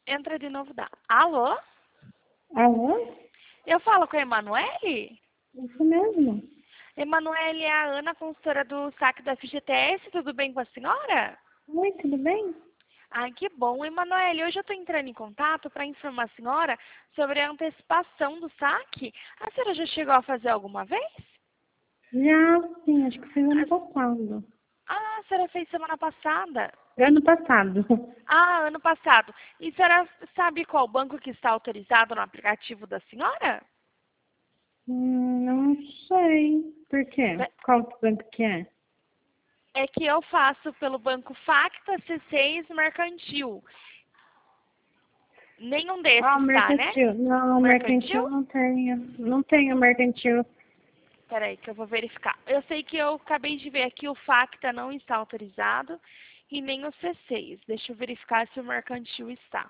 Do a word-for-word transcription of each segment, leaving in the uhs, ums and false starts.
Entra de novo, dá. Alô? Alô? Eu falo com a Emanuele? Isso mesmo. Emanuele é a Ana, consultora do saque da F G T S. Tudo bem com a senhora? Oi, tudo bem? Ai, que bom. Emanuele, hoje eu estou entrando em contato para informar a senhora sobre a antecipação do saque. A senhora já chegou a fazer alguma vez? Já, sim, acho que foi ano passado. Ah, a senhora fez semana passada. Ano passado. Ah, ano passado. E a senhora sabe qual banco que está autorizado no aplicativo da senhora? Hum, não sei. Por quê? Be- Qual banco que é? É que eu faço pelo banco Facta, C seis, Mercantil. Nenhum Ah, o desses tá, né? mercantil. Não, o Mercantil? mercantil não tenho. Não tenho mercantil. Peraí, que eu vou verificar. Eu sei que eu acabei de ver aqui o Facta não está autorizado e nem o C seis. Deixa eu verificar se o Mercantil está.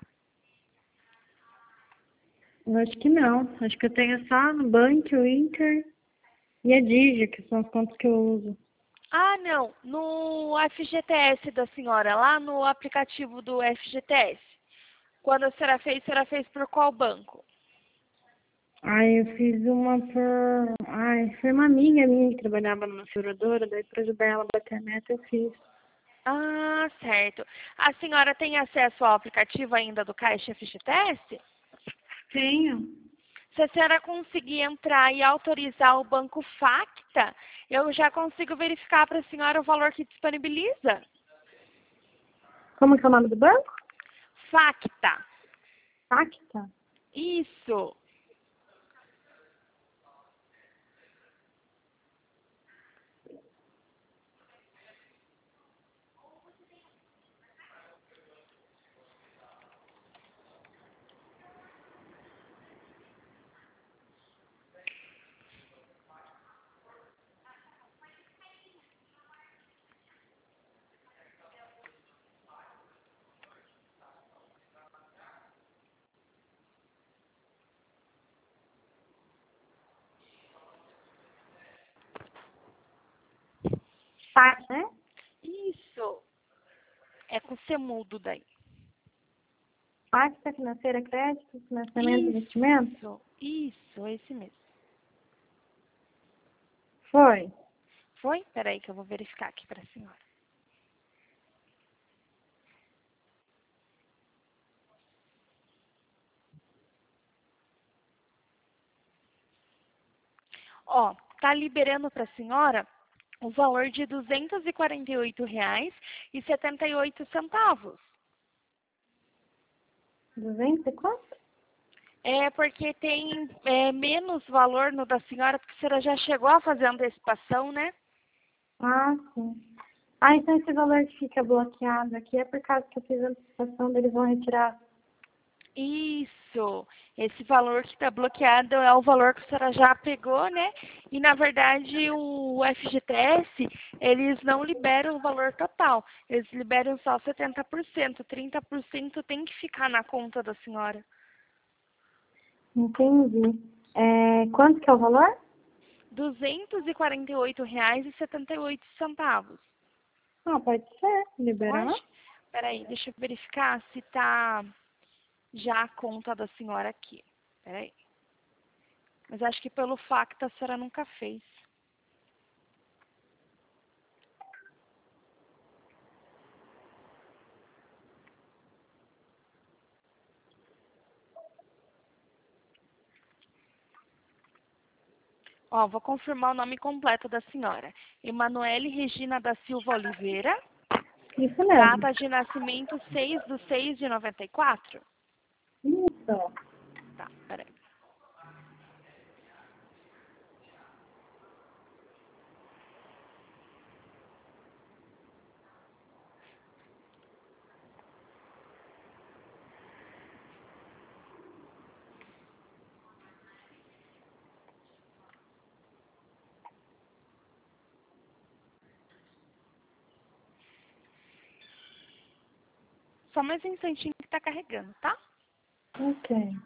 Eu acho que não. Acho que eu tenho só no Banco, o Inter e a Digi, que são as contas que eu uso. Ah, não. No F G T S da senhora, lá no aplicativo do F G T S. Quando a senhora fez, a senhora fez por qual banco? Aí eu fiz uma por... Ai, foi uma amiga minha que trabalhava numa seguradora, daí pra ajudar ela a bater a meta eu fiz. Ah, certo. A senhora tem acesso ao aplicativo ainda do Caixa F G T S? Tenho. Se a senhora conseguir entrar e autorizar o banco Facta, eu já consigo verificar para a senhora o valor que disponibiliza. Como que é o nome do banco? Facta. Acta? Isso. Tá, né? Isso. É com C mudo daí. Acta Financeira Crédito, Financiamento e Investimento? Isso. Isso, esse mesmo. Foi. Foi? Peraí que eu vou verificar aqui para a senhora. Ó, tá liberando para a senhora o valor de duzentos e quarenta e oito reais e setenta e oito centavos. Duzentos e quanto? É porque tem é, menos valor no da senhora, porque a senhora já chegou a fazer a antecipação, né? Ah, sim. Ah, então esse valor que fica bloqueado aqui é por causa que eu fiz a antecipação, deles vão retirar. Isso. Esse valor que está bloqueado é o valor que a senhora já pegou, né? E, na verdade, o F G T S, eles não liberam o valor total. Eles liberam só setenta por cento. trinta por cento tem que ficar na conta da senhora. Entendi. É, quanto que é o valor? duzentos e quarenta e oito reais e setenta e oito centavos. Ah, pode ser. Liberar. Pode? Peraí, deixa eu verificar se tá já a conta da senhora aqui. Peraí. Mas acho que pelo Facta a senhora nunca fez. Ó, vou confirmar o nome completo da senhora. Emanuele Regina da Silva Oliveira. Isso mesmo. Data de nascimento seis de seis de noventa e quatro. Isso. Tá, peraí. Só mais um instantinho que tá carregando, tá? Ok.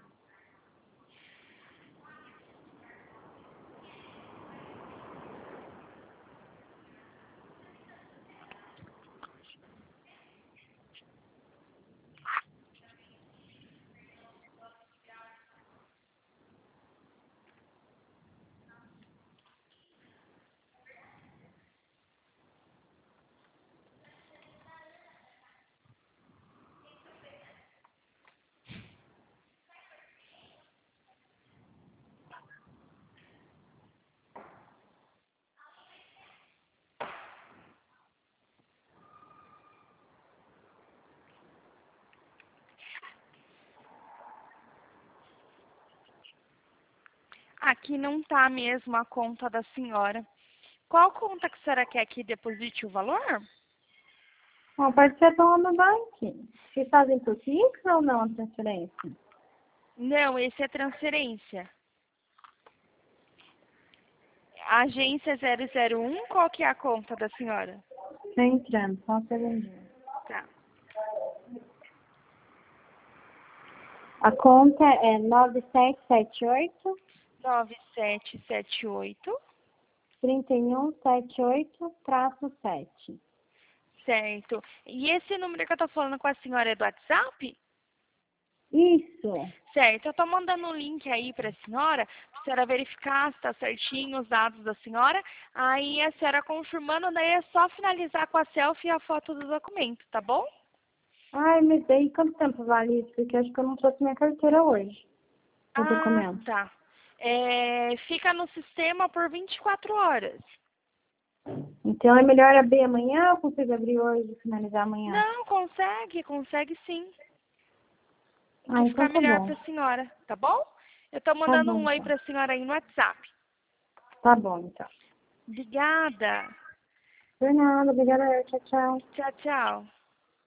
Aqui não tá mesmo a conta da senhora. Qual conta que a senhora quer que deposite o valor? Bom, pode ser pelo Nubank. Vocês fazem por Pix ou não a transferência? Não, esse é transferência. Agência zero zero um, qual que é a conta da senhora? Tá entrando, só um segundinho. Tá. A conta é nove sete sete oito, nove sete sete oito, três um sete oito, sete. certo. E esse número que eu tô falando com a senhora é do WhatsApp? Isso. Certo, eu tô mandando um link aí pra senhora, pra senhora verificar se tá certinho os dados da senhora. Aí a senhora confirmando, daí é só finalizar com a selfie e a foto do documento, tá bom? Ai, mas daí quanto tempo vale isso? Porque acho que eu não trouxe minha carteira hoje. O Ah, documento. tá. É, fica no sistema por vinte e quatro horas. Então é melhor abrir amanhã ou consigo abrir hoje e finalizar amanhã? Não, consegue, consegue sim. O Ah, que então ficar tá melhor bom. pra senhora, tá bom? Eu tô Tá mandando bom, um oi então. pra senhora aí no WhatsApp. Tá bom, então. Obrigada. Por nada, obrigada. Tchau, tchau. Tchau, tchau.